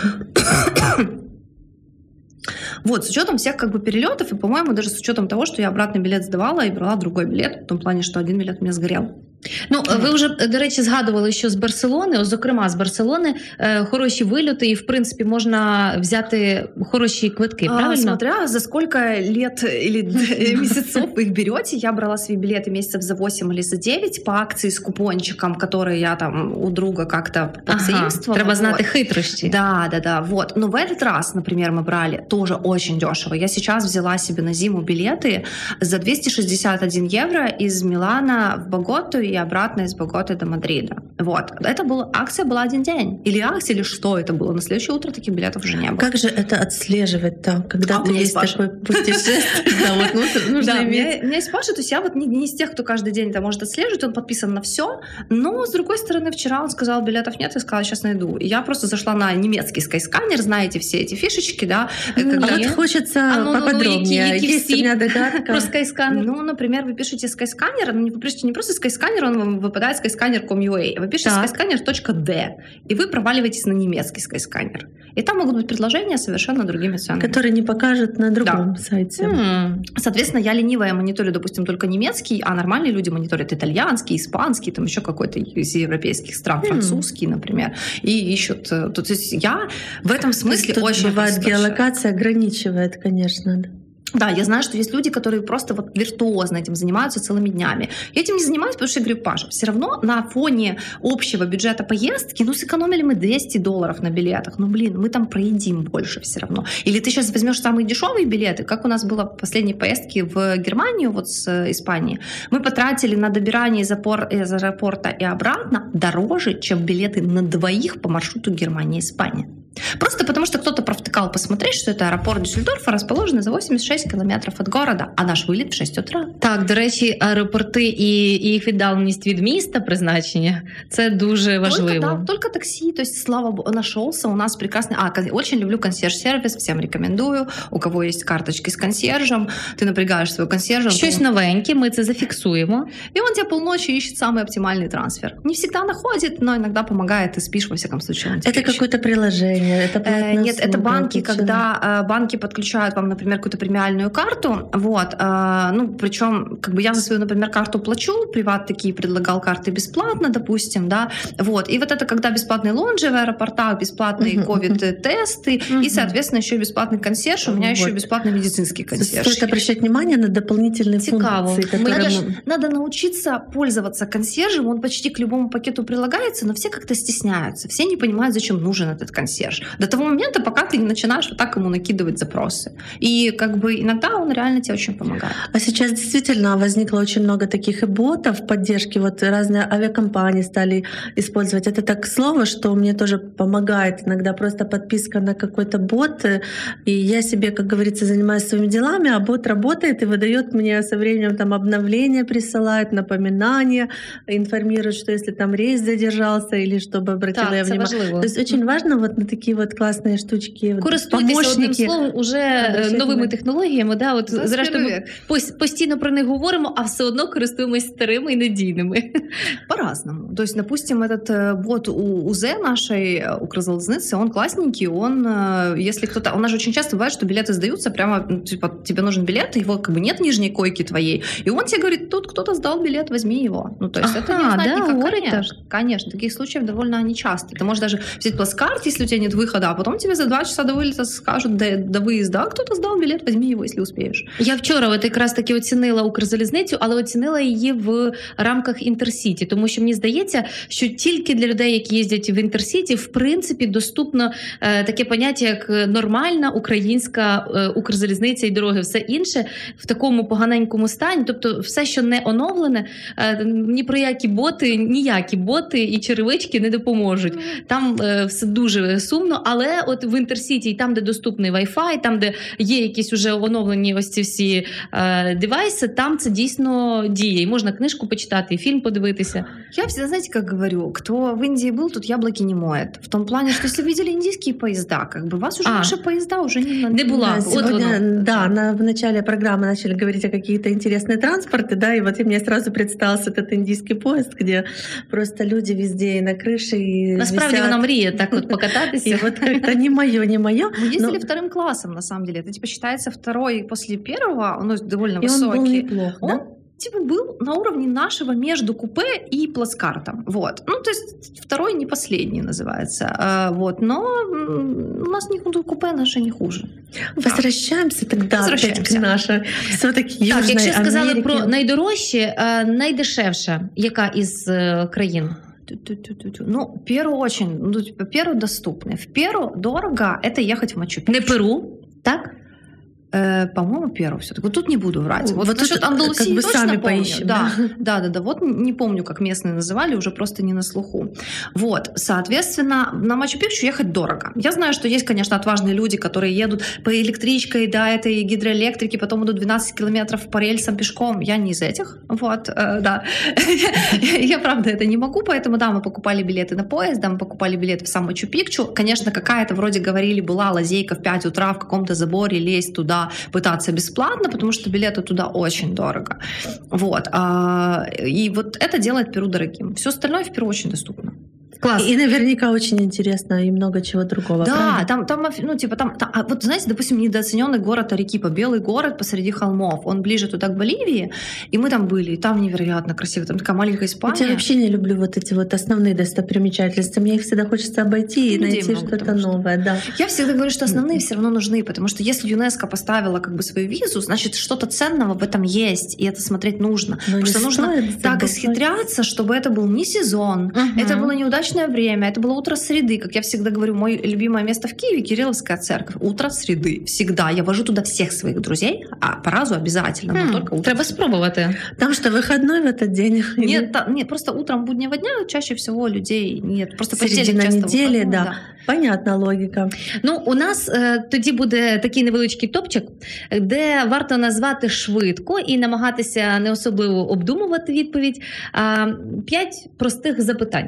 Вот, с учетом всех как бы перелетов, и, по-моему, даже с учетом того, что я обратный билет сдавала и брала другой билет, в том плане, що один білет у мене згорів. Ну, ви вже, до речі, згадували, що з Барселони, зокрема з Барселони, хороші вильоти, і, в принципі, можна взяти хороші квитки, правильно? А, смотря за сколько лет или месяцев вы их берете, я брала свои билеты месяцев за восемь или за девять по акции с купончиком, который я там у друга как-то подзаимствовала. Ага, треба знати вот. хитрости. Да, да, да, вот. Но в этот раз, например, мы брали тоже очень дешево. Я сейчас взяла себе на зиму билеты за двести шестьдесят один евро из Милана в Боготу и обратно из Боготы до Мадрида. Вот. Это была, акция была один день. Или акция, или что это было. На следующее утро таких билетов уже не было. Как же это отслеживать там, когда а, ты есть такое путешествие? Да, вот нужно иметь. У меня есть Паша, то есть я вот не из тех, кто каждый день это может отслеживать, он подписан на все, но с другой стороны, вчера он сказал, билетов нет, я сказала, сейчас найду. И я просто зашла на немецкий скайсканер, знаете все эти фишечки, да. А вот хочется поподробнее. Есть у меня догадка. Про скайсканер. Ну, например, вы пишете скайсканер, но вы пишете не просто скайсканер, он вам выпадает скайсканер точка ком точка ю а. Вы пишете скайсканер точка ди, и вы проваливаетесь на немецкий скайсканер. И там могут быть предложения совершенно другими ценами. Которые не покажут на другом да. сайте. Mm. Соответственно, я ленивая мониторю, допустим, только немецкий, а нормальные люди мониторят итальянский, испанский, там еще какой-то из европейских стран, mm. французский, например, и ищут. То есть я в этом смысле тут очень... Бывает, геолокация ограничивает, конечно. Да, я знаю, что есть люди, которые просто вот виртуозно этим занимаются целыми днями. Я этим не занимаюсь, потому что я говорю, Паша, все равно на фоне общего бюджета поездки, ну, сэкономили мы двести долларов на билетах. Ну, блин, мы там проедим больше все равно. Или ты сейчас возьмешь самые дешевые билеты, как у нас было в последней поездке в Германию, вот с Испании. Мы потратили на добирание из, опор, из аэропорта и обратно дороже, чем билеты на двоих по маршруту Германия-Испания. Просто потому, что кто-то провтыкал посмотреть, что это аэропорт Дюссельдорфа, расположенный за восемьдесят шесть кілометрів від города, а наш виліт в шесть утра. Так, до речі, аеропорти і їх віддаленість від міста призначення – це дуже важливо. Только, да, только такси, то есть, слава богу, нашелся у нас прекрасный... А, очень люблю консьерж-сервис, всем рекомендую. У кого есть карточки с консьержем, ты напрягаешь своего консьержа. Щось новеньке, мы это зафиксуем. И он тебе полночи ищет самый оптимальный трансфер. Не всегда находит, но иногда помогает, и спишь, во всяком случае. Это какое-то приложение? Это э, нет, это банки, когда э, банки подключают вам, например, какую-то премиальную карту, вот, э, ну, причем, как бы я за свою, например, карту плачу, Приват такие предлагал карты бесплатно, допустим, да, вот, и вот это когда бесплатные лонжи в аэропортах, бесплатные ковид-тесты, и, соответственно, еще бесплатный консьерж, у меня еще бесплатный медицинский консьерж. Стоит обращать внимание на дополнительные Цикаво. функции, которые... Надо, надо научиться пользоваться консьержем, он почти к любому пакету прилагается, но все как-то стесняются, все не понимают, зачем нужен этот консьерж. До того момента, пока ты не начинаешь вот так ему накидывать запросы. И как бы иногда он реально тебе очень помогает. А сейчас действительно возникло очень много таких и ботов поддержки. Вот разные авиакомпании стали использовать. Это так слово, что мне тоже помогает иногда просто подписка на какой-то бот. И я себе, как говорится, занимаюсь своими делами, а бот работает и выдает мне со временем там обновления, присылает напоминания, информирует, что если там рейс задержался или чтобы обратила так, я внимание. Важливо. То есть очень важно вот на такие вот классные штучки. Купить користуйтеся одним словом уже новими технологіями. Да, от, зрештою, ми постійно про них говоримо, а все одно користуємось старими і надійними. По-разному. То есть, допустим, этот бот УЗ нашей Укрзалезницы, он классненький, он, если кто-то... У нас же очень часто бывает, что билеты сдаются прямо, типа, тебе нужен билет, его как бы нет нижней койки твоей, и он тебе говорит, тут кто-то сдал билет, возьми его. Ну, то есть ага, это не знать да, никак. конечно, конечно, таких случаев довольно нечасто. Ты можешь даже взять плацкарт, если у тебя нет выхода, а потом тебе за два часа до вылета скажут, до, до выезда, кто-то сдал билет, возьми его, если успеешь. Я вчора от якраз таки оцінила Укрзалізницю, але оцінила її в рамках Інтерсіті, тому що мені здається, що тільки для людей, які їздять в Інтерсіті, в принципі, доступно е, таке поняття, як нормальна українська е, Укрзалізниця і дороги. Все інше в такому поганенькому стані, тобто все, що не оновлене, е, ні про які боти, ніякі боти і черевички не допоможуть. Там е, все дуже сумно, але от в Інтерсіті, там, де доступний Wi-Fi, там, де є якісь уже оновлені ось ці всі е, девайси, там це дійсно діє. І можна книжку почитати, і фільм подивитися. Я всегда, знаете, как говорю, кто в Индии был, тут яблоки не моет. В том плане, что если видели индийские поезда, как бы вас уже а, наши поезда уже не... Не была. Да, сегодня, да, на, в начале программы начали говорить о каких-то интересных транспорты, да, и вот мне сразу представился этот индийский поезд, где просто люди везде и на крыше, и насправді висят. Вона мріє так от покататися. И вот как-то не мое, не мое. Мы ездили вторым классом, на самом деле. Это типа считается второй после первого, он довольно и высокий. Он был неплох, он, да? Типа был на уровне нашего между купе и плацкартом. Вот. Ну, то есть второй не последний называется. А, вот. Но у нас не купе наше не хуже. Возвращаемся тогда Возвращаемся. опять к нашей все-таки Южной Так, якщо сказали Америке. про найдорожче, найдешевша, яка із країн? Ну, Перу очень, ну, типа, Перу доступный. В Перу дорого это ехать в Мачу-Пикчу. Не Перу, так? Э, по-моему, Перу все-таки. Вот тут не буду врать. Вот, вот насчет Андалусии как бы точно сами помню. поищем. Да, да, да, да. Вот не помню, как местные называли, уже просто не на слуху. Вот, соответственно, на Мачу-Пикчу ехать дорого. Я знаю, что есть, конечно, отважные люди, которые едут по электричке до этой гидроэлектрики, потом идут двенадцать километров по рельсам пешком. Я не из этих. Вот, э, да. Я, правда, это не могу, поэтому, да, мы покупали билеты на поезд, да, мы покупали билеты в сам Мачу-Пикчу. Конечно, какая-то, вроде говорили, была лазейка в пять утра в каком-то заборе лезть туда, пытаться бесплатно, потому что билеты туда очень дорого. Вот. И вот это делает Перу дорогим. Все остальное в Перу очень доступно. Класс. И наверняка очень интересно и много чего другого. Да, там, там, ну, типа, там, там, а вот, знаете, допустим, недооцененный город Арекипа, белый город посреди холмов, он ближе туда, к Боливии, и мы там были, и там невероятно красиво, там такая маленькая Испания. Я вообще не люблю вот эти вот основные достопримечательности, мне их всегда хочется обойти и найти много, что-то новое, что... да. Я всегда говорю, что основные все равно нужны, потому что если ЮНЕСКО поставила как бы свою визу, значит, что-то ценного в этом есть, и это смотреть нужно. Но Просто нужно так исхитряться, чтобы это был не сезон, uh-huh. это было неудачное время, это было утро среды, как я всегда говорю, мое любимое место в Киеве — Кирилловская церковь. Утро среды. Всегда. Я вожу туда всех своих друзей, а по разу обязательно, но хм, только утром. Треба спробувати. Там что, выходной в этот день? Нет, та, нет, просто утром буднего дня чаще всего людей нет. Просто середина недели, да. да. Понятна логіка. Ну, у нас е, тоді буде такий невеличкий топчик, де варто назвати швидко і намагатися не особливо обдумувати відповідь. А, п'ять простих запитань.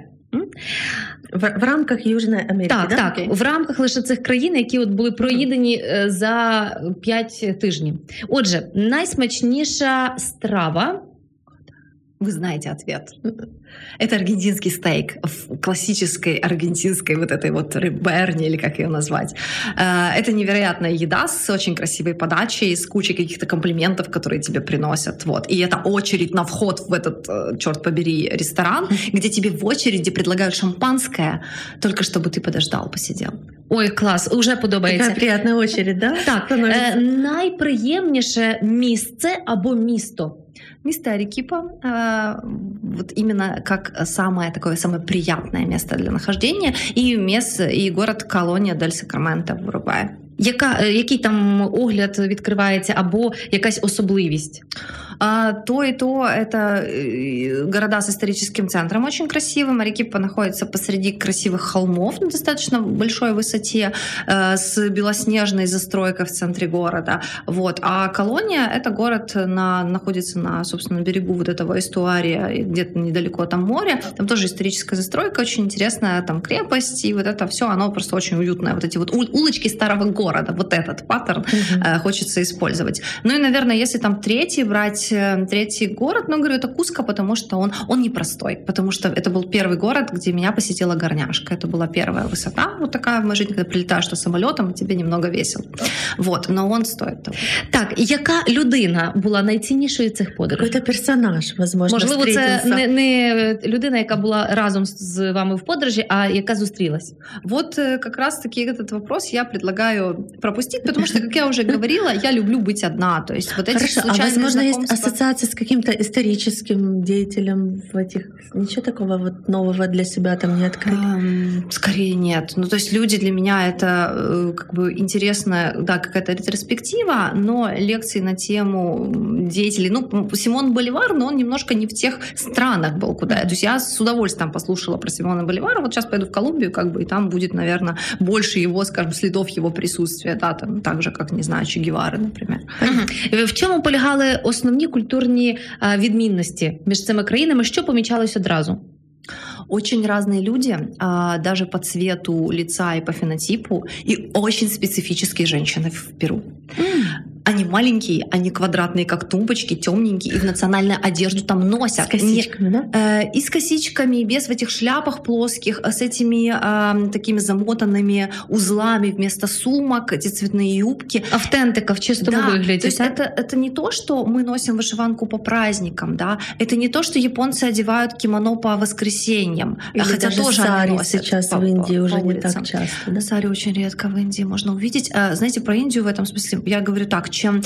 В, в рамках Южної Америки, так, да? так, в рамках лише цих країн, які от були проїдені за п'ять тижнів. Отже, найсмачніша страва. Вы знаете ответ. Это аргентинский стейк в классической аргентинской вот этой вот рыберне, или как ее назвать. Это невероятная еда с очень красивой подачей, с кучей каких-то комплиментов, которые тебе приносят. Вот. И это очередь на вход в этот, черт побери, ресторан, где тебе в очереди предлагают шампанское, только чтобы ты подождал, посидел. Ой, клас, уже подобається. Така приємна очередь, да? Так, е, найприємніше місце або місто? Место Арекипа, э, вот именно как самое такое самое приятное место для нахождения, и место, и город Колония дель Сакраменто в Уругвае. Яка, який там огляд відкривається або якась особливість? А, то и то это города с историческим центром очень красивым. Арекипа находится посреди красивых холмов на достаточно большой высоте э, с белоснежной застройкой в центре города. Вот. А Колония — это город, на, находится на, собственно, берегу вот этого эстуария, где-то недалеко там море. Там тоже историческая застройка, очень интересная, там крепость, и вот это все, оно просто очень уютное. Вот эти вот улочки старого города, вот этот паттерн mm-hmm. э, хочется использовать. Ну и, наверное, если там третий брать, э, третий город, ну, говорю, это Куско, потому что он, он непростой, потому что это был первый город, где меня посетила горняшка. Это была первая высота вот такая в моей жизни, когда прилетаешь на самолетом, тебе немного весело. Вот, но он стоит того. Так, яка людина була найціннішою цих подорожей? Какой-то персонаж, возможно, Можливо, це встретился. не, не людина, яка була разом з вами в подорожі, а яка зустрілась? Вот как раз-таки этот вопрос я предлагаю пропустить, потому что, как я уже говорила, я люблю быть одна. То есть вот эти Хорошо, а случайные возможно, есть знакомства... ассоциация с каким-то историческим деятелем в этих... Ничего такого вот нового для себя там не открыли? Um, скорее нет. Ну, то есть люди для меня это как бы интересная, да, какая-то ретроспектива, но лекции на тему деятелей, ну, Симон Боливар, но он немножко не в тех странах был, куда я. То есть я с удовольствием послушала про Симона Боливара, вот сейчас пойду в Колумбию, как бы, и там будет, наверное, больше его, скажем, следов его присутствия, да, там, так же, как, не знаю, Че Гевары, например. Угу. В чому полягали основні культурні відмінності між цими країнами? Що помічалось одразу? Очень разные люди, даже по цвету лица и по фенотипу, и очень специфические женщины в Перу. Mm. Они маленькие, они квадратные, как тумбочки, темненькие, и в национальную одежду там носят. С косичками, Не, да? Э, и с косичками, без в этих шляпах плоских, с этими э, такими замотанными узлами вместо сумок, эти цветные юбки. Автентика в чистом да, выгляде. То есть это, это не то, что мы носим вышиванку по праздникам, да, это не то, что японцы одевают кимоно по воскресеньям, или хотя даже тоже сари они носят сейчас по, в Индии по, уже по не улицам. так часто. Да? Сари очень редко в Индии можно увидеть. Знаете, про Индию в этом смысле, я говорю так, чем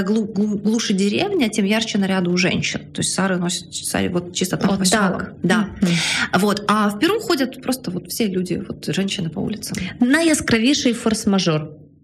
глуше деревня, тем ярче наряды у женщин. То есть сары носят сари вот чисто там вот по селам. так. Да. Mm-hmm. Вот. А в Перу ходят просто вот все люди, вот женщины по улицам. Найяскравіший форс-мажор.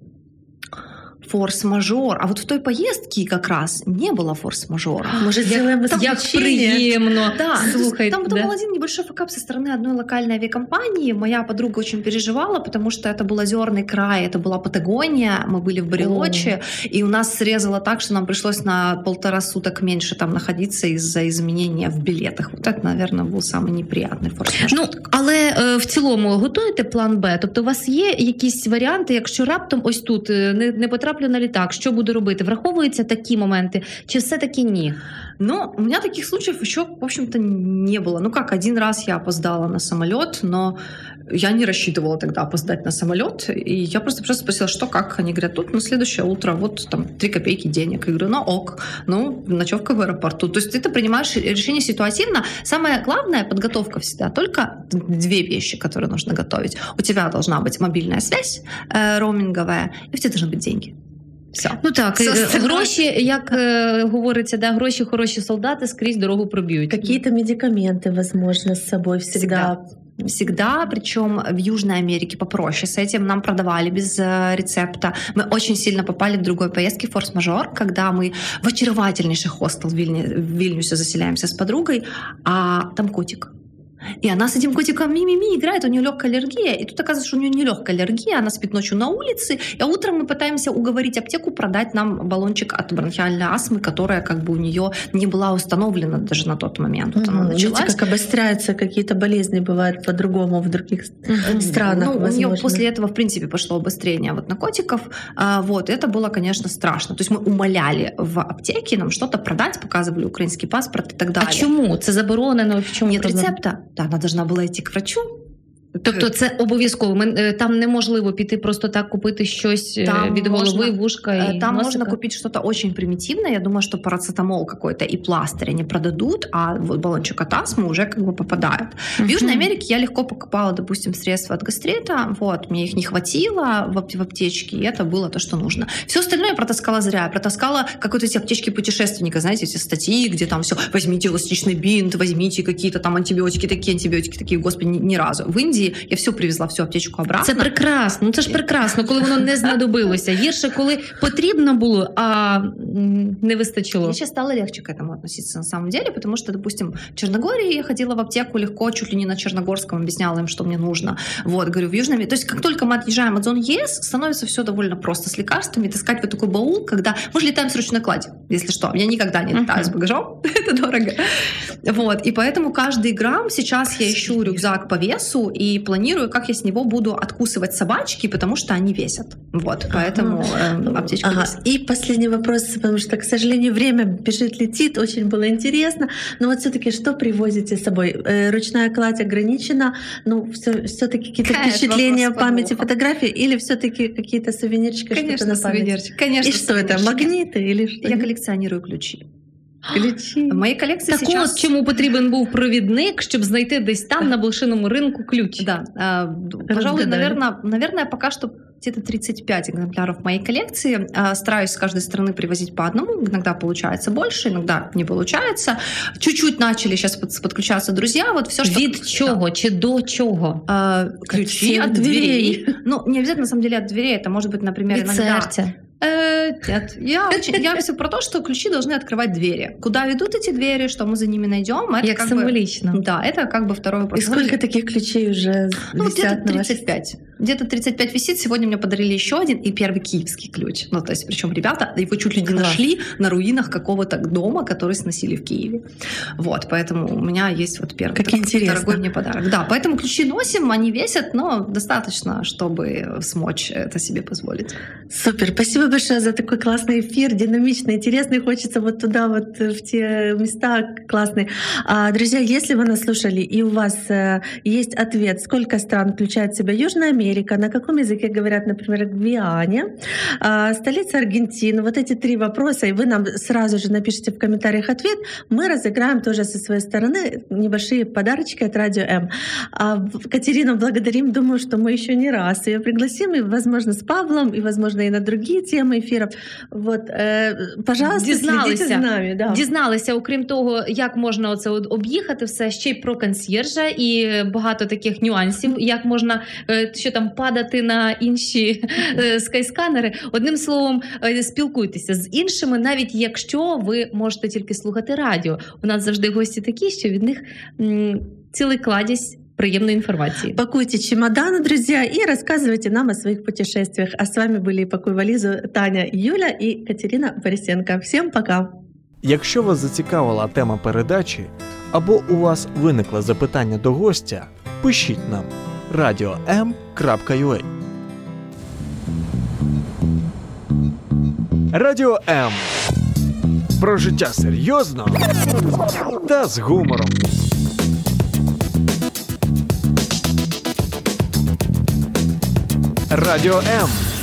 Форс-мажор. А вот в той поездке как раз не было форс-мажора. Может, сделаем исключение? Приємно. Да, слухайте. Там, там да? был один небольшой факап со стороны одной локальной авиакомпании. Моя подруга очень переживала, потому что это был озерный край, это была Патагония, мы были в Барелоче, О. и у нас срезало так, что нам пришлось на полтора суток меньше там находиться из-за изменения в билетах. Вот это, наверное, был самый неприятный форс-мажор. Ну, але е, в цілому готуєте план Б? Тобто у вас є якісь варіанти, якщо раптом ось тут не, не потраплю на літак, що буду робити? Враховуються такі моменти? Чи все-таки ні? Ну, у меня таких случаев еще, в общем-то, не было. Ну как, один раз я опоздала на самолет, но я не рассчитывала тогда опоздать на самолет. И я просто, просто спросила, что, как? Они говорят, тут на следующее утро вот там три копейки денег. Я говорю, ну ок, ну ночевка в аэропорту. То есть ты принимаешь решение ситуативно. Самое главное, подготовка всегда. Только две вещи, которые нужно готовить. У тебя должна быть мобильная связь э, роуминговая, и у тебя должны быть деньги. Все. Ну так, Все гроші, як е, говориться, да, гроші хороші солдати скрізь дорогу проб'ють. Какие-то медикаменты, возможно, с собой всегда. Всегда. Всегда, причем в Южной Америке попроще с этим, нам продавали без э, рецепта. Мы очень сильно попали в другой поездке, форс-мажор, когда мы в очаровательнейший хостел в, Вильне, в Вильнюсе заселяемся с подругой, а там котик. И она с этим котиком ми-ми-ми играет, у нее легкая аллергия, и тут оказывается, что у нее не легкая аллергия, она спит ночью на улице, а утром мы пытаемся уговорить аптеку продать нам баллончик от бронхиальной астмы, которая как бы у нее не была установлена даже на тот момент. Вот угу. она началась. Видите, как обостряются какие-то болезни, бывают по-другому в других угу. странах. Ну, возможно. у нее после этого, в принципе, пошло обострение вот наркотиков. А, вот, это было, конечно, страшно. То есть мы умоляли в аптеке нам что-то продать, показывали украинский паспорт и так далее. А чему? Це заборонено? В чому Нет проблема? рецепта. Да, она должна была идти к врачу. Тобто це обов'язково. Ми, там неможливо піти просто так купити щось там від голови, можна, вушка і Там носика. можно купить что-то очень примитивное. Я думаю, что парацетамол какой-то и пластырь они продадут, а вот баллончик от астмы уже как бы попадает. Uh-huh. В Южной Америке я легко покупала, допустим, средства от гастрита. Вот, мне их не хватило в аптечке, и это было то, что нужно. Все остальное я протаскала зря. Я протаскала какой-то эти аптечки путешественника, знаете, эти статьи, где там все, возьмите эластичный бинт, возьмите какие-то там антибиотики, такие антибиотики, такие, господи, ни, ни разу. В Индии аптеки, я все привезла, всю аптечку обратно. Це прекрасно, ну це ж прекрасно, коли воно не знадобилося. Гірше, коли потрібно було, а не вистачило. Мне сейчас стало легче к этому относиться на самом деле, потому что, допустим, в Черногории я ходила в аптеку легко, чуть ли не на черногорском объясняла им, что мне нужно. Вот, говорю, в Южном... То есть как только мы отъезжаем от зоны ЕС, становится все довольно просто с лекарствами. Таскать вот такой баул, когда... Мы же летаем с ручной кладью, если что. Я никогда не летаю uh-huh. с багажом, это дорого. Вот, и поэтому каждый грамм сейчас я ищу рюкзак по весу и планирую, как я с него буду откусывать собачки, потому что они весят. Вот, поэтому ага. э, аптечка ага. весит. И последний вопрос, потому что, к сожалению, время бежит, летит, очень было интересно. Но вот все-таки что привозите с собой? Э, ручная кладь ограничена, ну, все, все-таки какие-то Конечно, впечатления, памяти, фотографии, или все-таки какие-то сувенирчики, Конечно, что-то на память? Сувенирчик. Конечно, и что это, магниты или что? Я коллекционирую ключи. Ключі. В моїй колекції так сейчас... от чому потрібен був провідник, щоб знайти десь там на блошиному ринку ключ. Да, э, пожалуй, наверное, наверное, пока что где-то тридцать пять экземпляров моей коллекции. Э, стараюсь с каждой страны привозить по одному. Иногда получается больше, иногда не получается. Чуть-чуть начали сейчас под, подключаться друзья. Вот все, что... Від чого? Чи до чого? Э, ключи от дверей. Ну, не обязательно, на самом деле, от дверей. Это может быть, например, Від иногда... серця. Э, нет, я, очень, я все про то, что ключи должны открывать двери. Куда ведут эти двери, что мы за ними найдем, это Як как символично. бы, да, это как бы второй вопрос. И сколько таких ключей уже ну, висят где-то на тридцать пять. вашей... Где-то тридцать пять висит. Сегодня мне подарили еще один и первый киевский ключ. Ну, то есть, причем ребята его чуть ли не нашли на руинах какого-то дома, который сносили в Киеве. Вот, поэтому у меня есть вот первый как интересно. Дорогой мне подарок. Да, поэтому ключи носим, они весят, но достаточно, чтобы смочь это себе позволить. Супер, спасибо большое за такой классный эфир, динамичный, интересный, хочется вот туда, вот в те места классные. А, друзья, если вы нас слушали и у вас э, есть ответ, сколько стран включает в себя Южная Америка, на каком языке говорят, например, в Гвиане, э, столица Аргентины, вот эти три вопроса, и вы нам сразу же напишите в комментариях ответ, мы разыграем тоже со своей стороны небольшие подарочки от Радио М. А Катерину благодарим, думаю, что мы еще не раз ее пригласим, и, возможно, с Павлом, и, возможно, и на другие темы эфиров. Вот, э, пожалуйста, Дізналися. слідіть з нами. Да. Дізналися, окрім того, як можна оце от об'їхати все, ще й про консьєржа і багато таких нюансів, як можна е, що там падати на інші е, скайсканери. Одним словом, е, спілкуйтеся з іншими, навіть якщо ви можете тільки слухати радіо. У нас завжди гості такі, що від них м, цілий кладезь приемной информации. Пакуйте чемоданы, друзья, и рассказывайте нам о своих путешествиях. А с вами были «Пакуй вализу» Таня, Юля и Катерина Борисенко. Всем пока! Якщо вас зацікавила тема передачі, або у вас виникло запитання до гостя, пишіть нам радіо ем крапка ю а. Радіо М. Про життя серйозно та з гумором. Радіо М.